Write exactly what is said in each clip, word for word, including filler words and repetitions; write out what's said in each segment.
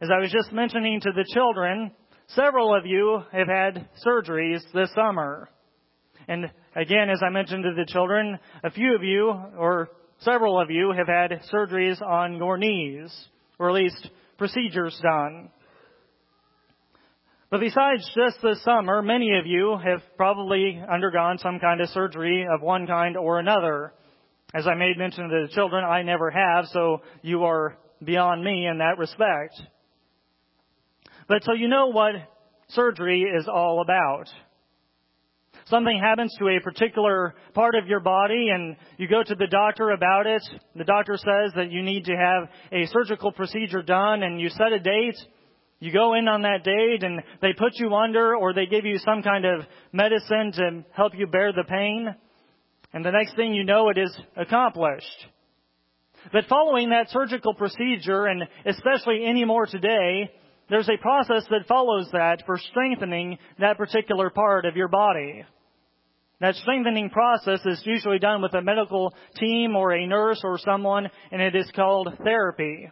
As I was just mentioning to the children, several of you have had surgeries this summer. And again, as I mentioned to the children, a few of you, or several of you, have had surgeries on your knees, or at least procedures done. But besides just this summer, many of you have probably undergone some kind of surgery of one kind or another. As I made mention to the children, I never have, so you are beyond me in that respect. But so you know what surgery is all about. Something happens to a particular part of your body and you go to the doctor about it. The doctor says that you need to have a surgical procedure done and you set a date. You go in on that date and they put you under or they give you some kind of medicine to help you bear the pain. And the next thing you know, it is accomplished. But following that surgical procedure, and especially anymore today, there's a process that follows that for strengthening that particular part of your body. That strengthening process is usually done with a medical team or a nurse or someone, and it is called therapy.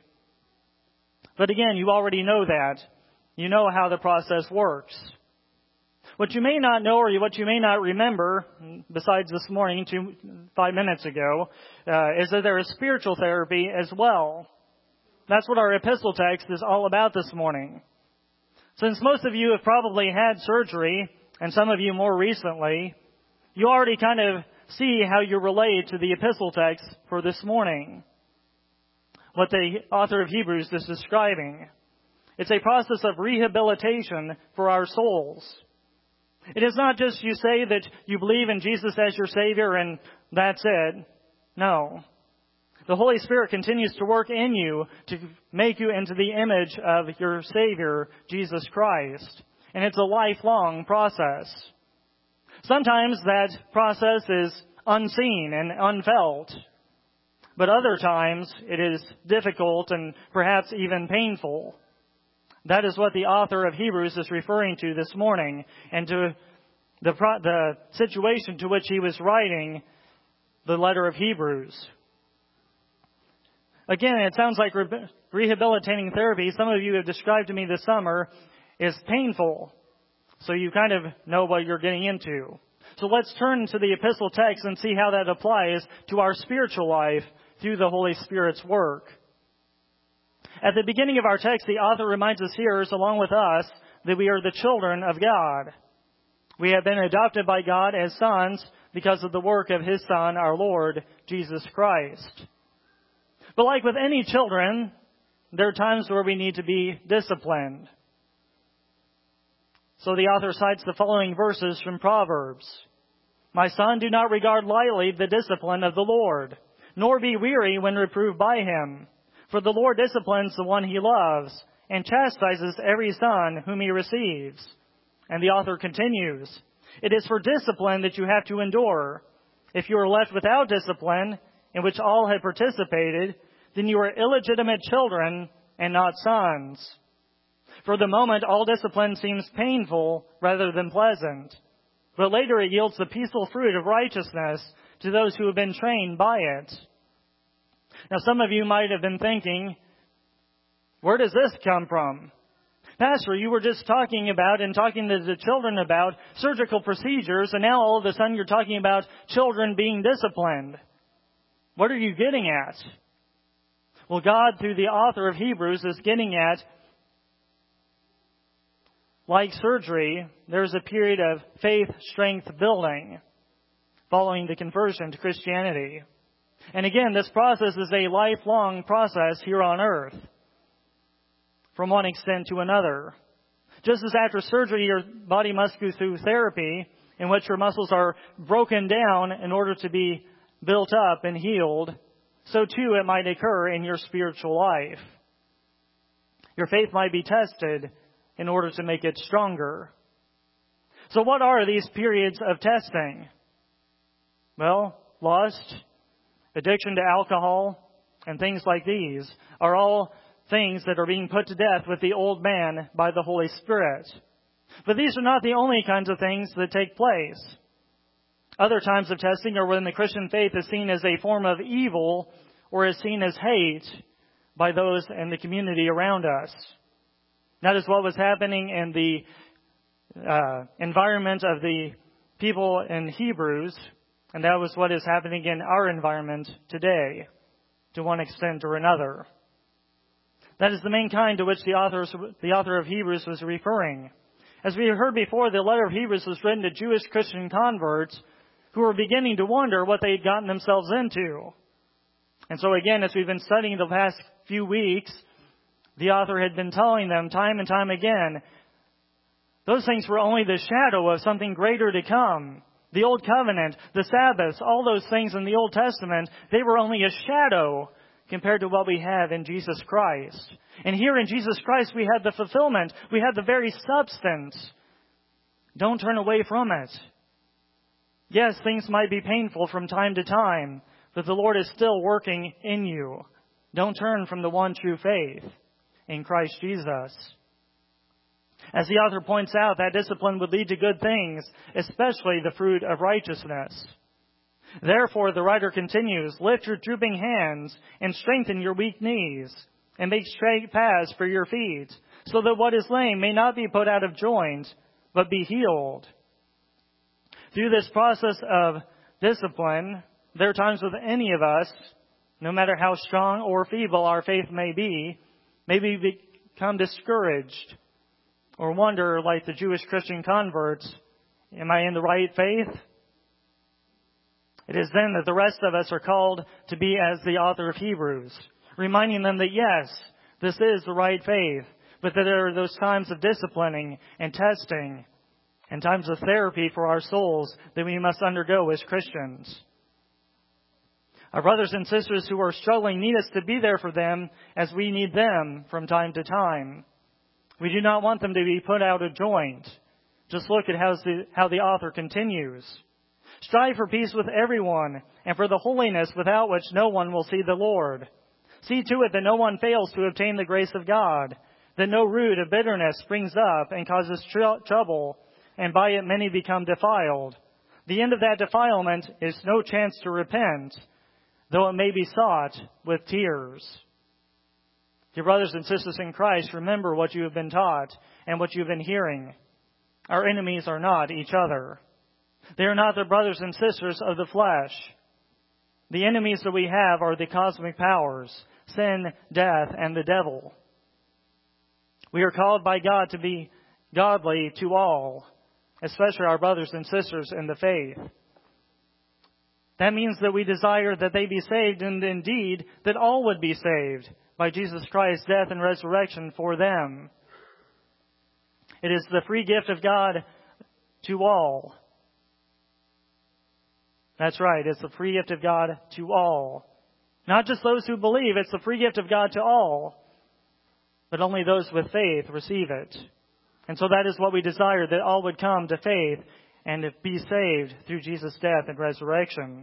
But again, you already know that. You know how the process works. What you may not know or what you may not remember, besides this morning, two, five minutes ago, uh, is that there is spiritual therapy as well. That's what our epistle text is all about this morning. Since most of you have probably had surgery, and some of you more recently, you already kind of see how you relate to the epistle text for this morning. What the author of Hebrews is describing. It's a process of rehabilitation for our souls. It is not just you say that you believe in Jesus as your Savior and that's it. No. The Holy Spirit continues to work in you to make you into the image of your Savior, Jesus Christ. And it's a lifelong process. Sometimes that process is unseen and unfelt. But other times it is difficult and perhaps even painful. That is what the author of Hebrews is referring to this morning and to the, the situation to which he was writing the letter of Hebrews. Again, it sounds like re- rehabilitating therapy, some of you have described to me this summer, is painful. So you kind of know what you're getting into. So let's turn to the epistle text and see how that applies to our spiritual life through the Holy Spirit's work. At the beginning of our text, the author reminds us hearers, along with us, that we are the children of God. We have been adopted by God as sons because of the work of His Son, our Lord, Jesus Christ. But like with any children, there are times where we need to be disciplined. So the author cites the following verses from Proverbs. My son, do not regard lightly the discipline of the Lord, nor be weary when reproved by Him. For the Lord disciplines the one He loves, and chastises every son whom He receives. And the author continues, it is for discipline that you have to endure. If you are left without discipline, in which all have participated, then you are illegitimate children and not sons. For the moment, all discipline seems painful rather than pleasant, but later it yields the peaceful fruit of righteousness to those who have been trained by it. Now, some of you might have been thinking, where does this come from? Pastor, you were just talking about and talking to the children about surgical procedures, and now all of a sudden you're talking about children being disciplined. What are you getting at? Well, God, through the author of Hebrews, is getting at, like surgery, there's a period of faith strength building following the conversion to Christianity. And again, this process is a lifelong process here on earth, from one extent to another. Just as after surgery, your body must go through therapy, in which your muscles are broken down in order to be built up and healed, so too it might occur in your spiritual life. Your faith might be tested in order to make it stronger. So what are these periods of testing? Well, lust, addiction to alcohol, and things like these are all things that are being put to death with the old man by the Holy Spirit. But these are not the only kinds of things that take place. Other times of testing are when the Christian faith is seen as a form of evil or is seen as hate by those in the community around us. That is what was happening in the uh, environment of the people in Hebrews, and that was what is happening in our environment today, to one extent or another. That is the main kind to which the author, the author of Hebrews was referring. As we heard before, the letter of Hebrews was written to Jewish Christian converts who were beginning to wonder what they had gotten themselves into. And so again, as we've been studying the past few weeks, the author had been telling them time and time again, those things were only the shadow of something greater to come. The Old Covenant, the Sabbaths, all those things in the Old Testament, they were only a shadow compared to what we have in Jesus Christ. And here in Jesus Christ, we have the fulfillment. We have the very substance. Don't turn away from it. Yes, things might be painful from time to time, but the Lord is still working in you. Don't turn from the one true faith in Christ Jesus. As the author points out, that discipline would lead to good things, especially the fruit of righteousness. Therefore, the writer continues, lift your drooping hands and strengthen your weak knees and make straight paths for your feet, so that what is lame may not be put out of joint, but be healed. Through this process of discipline, there are times with any of us, no matter how strong or feeble our faith may be, maybe become discouraged or wonder, like the Jewish Christian converts, am I in the right faith? It is then that the rest of us are called to be as the author of Hebrews, reminding them that yes, this is the right faith, but that there are those times of disciplining and testing and times of therapy for our souls that we must undergo as Christians. Our brothers and sisters who are struggling need us to be there for them as we need them from time to time. We do not want them to be put out of joint. Just look at how the, how the author continues. Strive for peace with everyone and for the holiness without which no one will see the Lord. See to it that no one fails to obtain the grace of God, that no root of bitterness springs up and causes tr- trouble, and by it many become defiled. The end of that defilement is no chance to repent, though it may be sought with tears. Dear brothers and sisters in Christ, remember what you have been taught and what you have been hearing. Our enemies are not each other. They are not the brothers and sisters of the flesh. The enemies that we have are the cosmic powers, sin, death, and the devil. We are called by God to be godly to all, especially our brothers and sisters in the faith. That means that we desire that they be saved, and indeed that all would be saved by Jesus Christ's death and resurrection for them. It is the free gift of God to all. That's right, it's the free gift of God to all. Not just those who believe, it's the free gift of God to all. But only those with faith receive it. And so that is what we desire, that all would come to faith and be saved through Jesus' death and resurrection.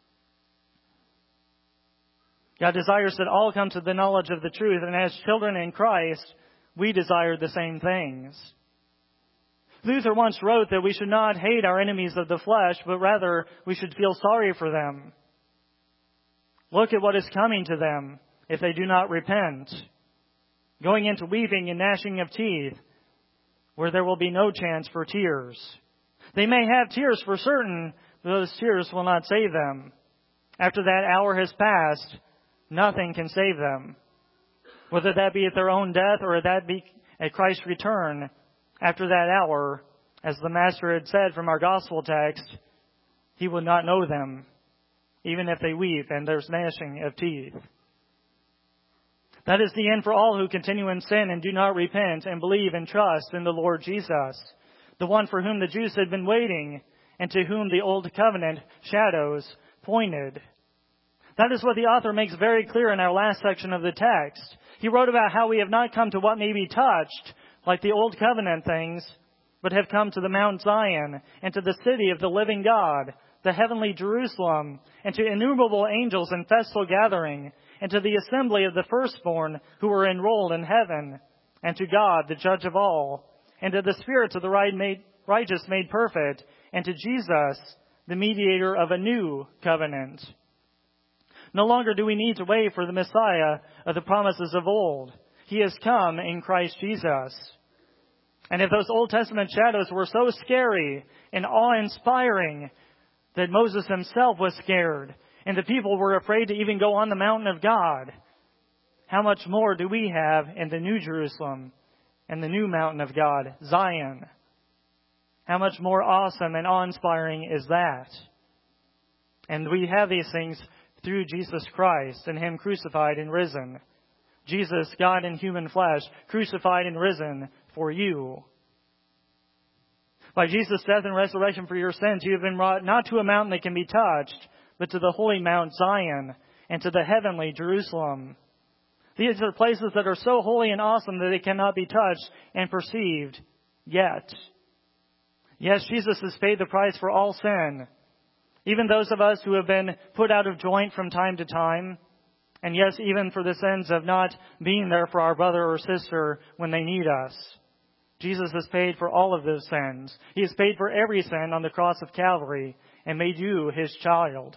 God desires that all come to the knowledge of the truth, and as children in Christ, we desire the same things. Luther once wrote that we should not hate our enemies of the flesh, but rather we should feel sorry for them. Look at what is coming to them if they do not repent. Going into weeping and gnashing of teeth, where there will be no chance for tears. They may have tears for certain, but those tears will not save them. After that hour has passed, nothing can save them. Whether that be at their own death or that be at Christ's return, after that hour, as the Master had said from our gospel text, he would not know them, even if they weep and there's gnashing of teeth. That is the end for all who continue in sin and do not repent and believe and trust in the Lord Jesus, the one for whom the Jews had been waiting and to whom the old covenant shadows pointed. That is what the author makes very clear in our last section of the text. He wrote about how we have not come to what may be touched, like the old covenant things, but have come to the Mount Zion and to the city of the living God, the heavenly Jerusalem, and to innumerable angels in festal gathering, and to the assembly of the firstborn who were enrolled in heaven, and to God, the judge of all, and to the spirits of the righteous made perfect, and to Jesus, the mediator of a new covenant. No longer do we need to wait for the Messiah of the promises of old. He has come in Christ Jesus. And if those Old Testament shadows were so scary and awe-inspiring that Moses himself was scared and the people were afraid to even go on the mountain of God, how much more do we have in the New Jerusalem and the new mountain of God, Zion? How much more awesome and awe-inspiring is that? And we have these things through Jesus Christ and Him crucified and risen. Jesus, God in human flesh, crucified and risen for you. By Jesus' death and resurrection for your sins, you have been brought not to a mountain that can be touched, but to the holy Mount Zion and to the heavenly Jerusalem. These are places that are so holy and awesome that they cannot be touched and perceived yet. Yes, Jesus has paid the price for all sin. Even those of us who have been put out of joint from time to time. And yes, even for the sins of not being there for our brother or sister when they need us. Jesus has paid for all of those sins. He has paid for every sin on the cross of Calvary and made you His child.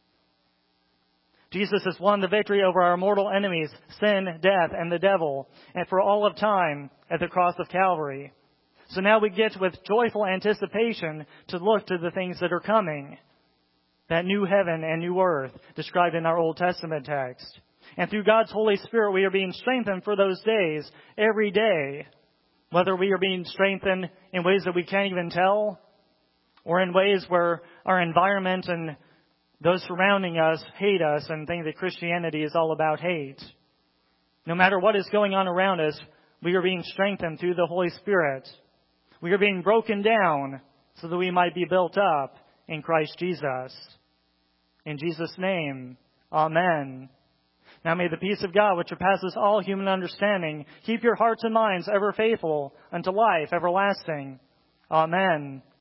Jesus has won the victory over our mortal enemies, sin, death, and the devil, and for all of time at the cross of Calvary. So now we get with joyful anticipation to look to the things that are coming. That new heaven and new earth described in our Old Testament text. And through God's Holy Spirit, we are being strengthened for those days every day. Whether we are being strengthened in ways that we can't even tell, or in ways where our environment and those surrounding us hate us and think that Christianity is all about hate. No matter what is going on around us, we are being strengthened through the Holy Spirit. We are being broken down so that we might be built up in Christ Jesus. In Jesus' name, amen. Now may the peace of God, which surpasses all human understanding, keep your hearts and minds ever faithful unto life everlasting. Amen.